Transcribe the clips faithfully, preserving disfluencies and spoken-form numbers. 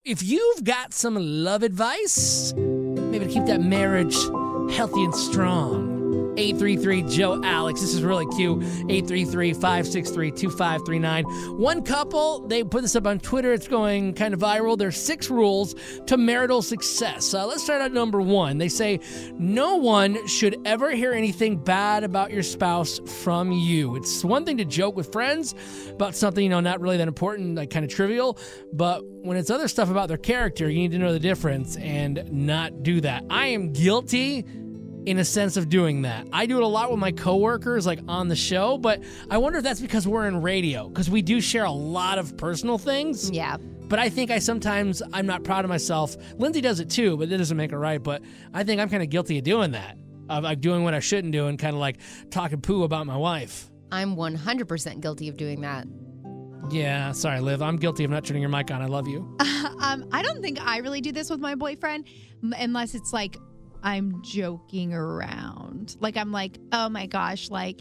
If you've got some love advice, maybe to keep that marriage healthy and strong, eight three three, Joe Alex. This is really cute. eight three three, five six three, two five three nine. One couple, they put this up on Twitter. It's going kind of viral. There's six rules to marital success. Uh, let's start at number one. They say, no one should ever hear anything bad about your spouse from you. It's one thing to joke with friends about something, you know, not really that important, like kind of trivial, but when it's other stuff about their character, you need to know the difference and not do that. I am guilty in a sense of doing that. I do it a lot with my coworkers, like on the show, but I wonder if that's because we're in radio, because we do share a lot of personal things. Yeah. But I think I sometimes, I'm not proud of myself. Lindsay does it too, but it doesn't make it right. But I think I'm kind of guilty of doing that, of like doing what I shouldn't do and kind of like talking poo about my wife. I'm one hundred percent guilty of doing that. Yeah, sorry, Liv. I'm guilty of not turning your mic on. I love you. um, I don't think I really do this with my boyfriend, m- unless it's like, I'm joking around. Like, I'm like, oh my gosh, like,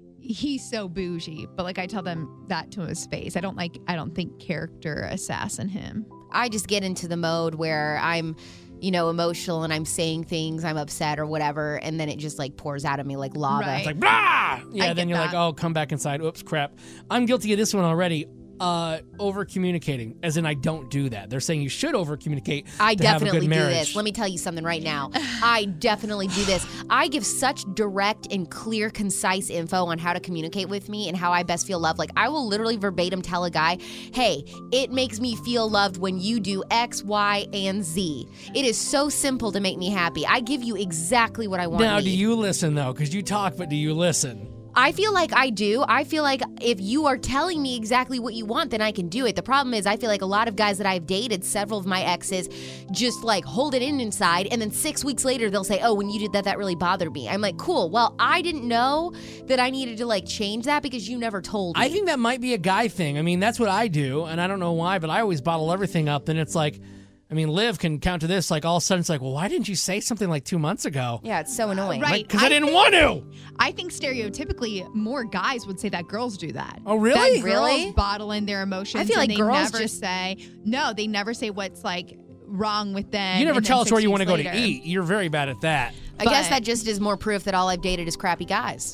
he's so bougie. But like, I tell them that to his face. I don't like, I don't think character assassin him. I just get into the mode where I'm, you know, emotional and I'm saying things, I'm upset or whatever, and then it just like pours out of me like lava. Right. It's like, blah! Yeah, I then get you're that. like, oh, come back inside. Oops, crap. I'm guilty of this one already. Uh, over communicating, as in I don't do that. They're saying you should over communicate. I to have a definitely good do marriage. this. Let me tell you something right now. I definitely do this. I give such direct and clear, concise info on how to communicate with me and how I best feel loved. Like, I will literally verbatim tell a guy, hey, it makes me feel loved when you do X, Y, and Z. It is so simple to make me happy. I give you exactly what I want. Now, and do need. you listen though? Because you talk, but do you listen? I feel like I do. I feel like if you are telling me exactly what you want, then I can do it. The problem is I feel like a lot of guys that I've dated, several of my exes, just like hold it in inside, and then six weeks later they'll say, oh, when you did that, that really bothered me. I'm like, cool. Well, I didn't know that I needed to like change that because you never told me. I think that might be a guy thing. I mean, that's what I do, and I don't know why, but I always bottle everything up, and it's like, I mean, Liv can count to this, like all of a sudden it's like, well, why didn't you say something like two months ago? Yeah, it's so annoying. Right. Because I, I didn't think- want to. I think stereotypically more guys would say that girls do that. Oh, really? That Really? girls bottle in their emotions. I feel and like they girls never just- say, no, they never say what's like wrong with them. You never and then tell us six where you weeks want to go later. to eat. You're very bad at that. I guess But- that just is more proof that all I've dated is crappy guys.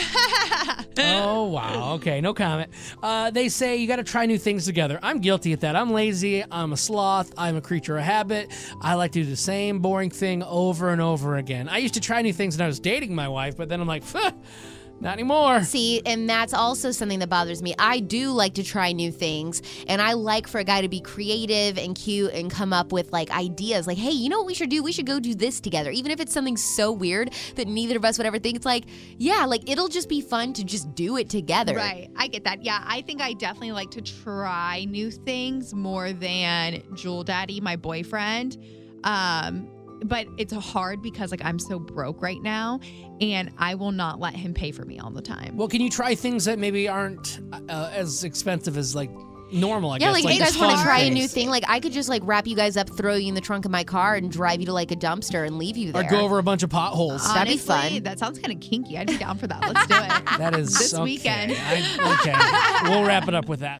Oh, wow. Okay, no comment. Uh, they say you got to try new things together. I'm guilty of that. I'm lazy. I'm a sloth. I'm a creature of habit. I like to do the same boring thing over and over again. I used to try new things when I was dating my wife, but then I'm like, "Phew, not anymore. See, and that's also something that bothers me. I do like to try new things, and I like for a guy to be creative and cute and come up with like ideas like, hey, you know what we should do? We should go do this together. Even if it's something so weird that neither of us would ever think. It's like, yeah, like it'll just be fun to just do it together. Right. I get that. Yeah, I think I definitely like to try new things more than Jewel Daddy, my boyfriend. Um, but it's hard because like I'm so broke right now, and I will not let him pay for me all the time. Well, can you try things that maybe aren't uh, as expensive as like normal, I Yeah, guess? like, you guys want to fun try a things. new thing? Like I could just like wrap you guys up, throw you in the trunk of my car, and drive you to like a dumpster and leave you there. Or go over a bunch of potholes. That'd be Honestly, fun. That sounds kind of kinky. I'd be down for that. Let's do it. That is This okay. weekend. I, okay. We'll wrap it up with that.